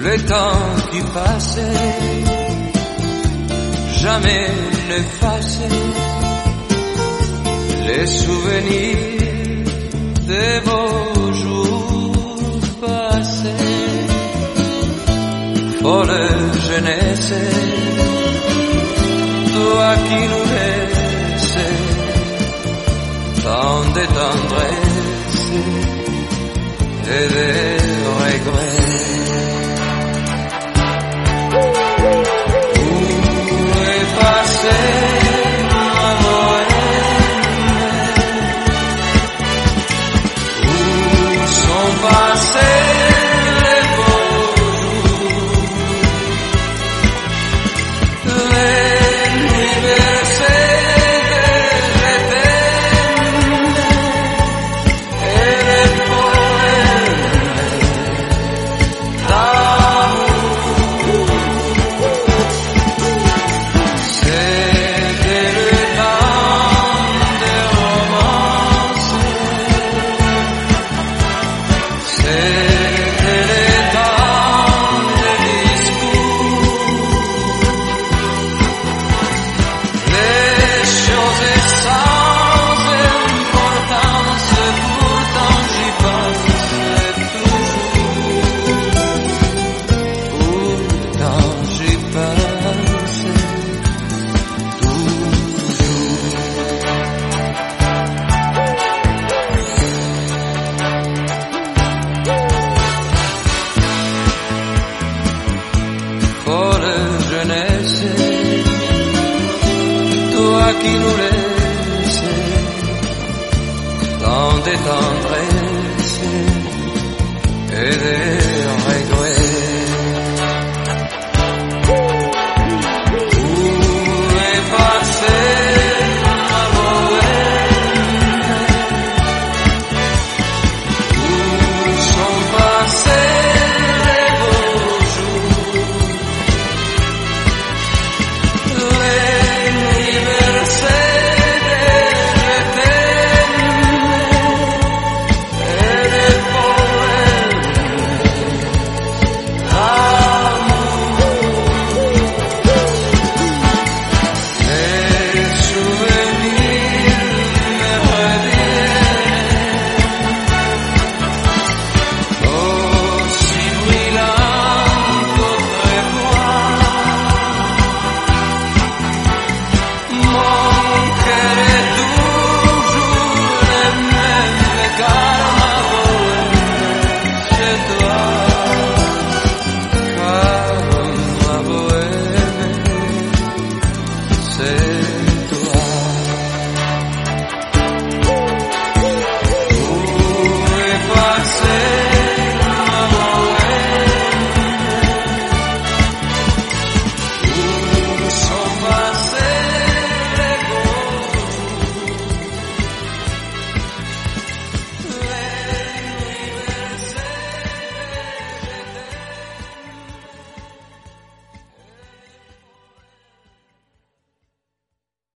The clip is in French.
le temps qui passait, jamais n'effacer les souvenirs des beaux jours passés. Folle jeunesse, toi qui nous laisses tant de tendresse et de regrets. Où est passée ma bohème? Où sont passés les beaux jours, les nuits bercées de l'été et les poèmes d'amour? C'était le temps des romances, c'était le temps des discours, les choses sans importance, pourtant j'y pense toujours, pourtant j'y pense toujours. Folle jeunesse, toi qui nous laisses tant de tendresse et de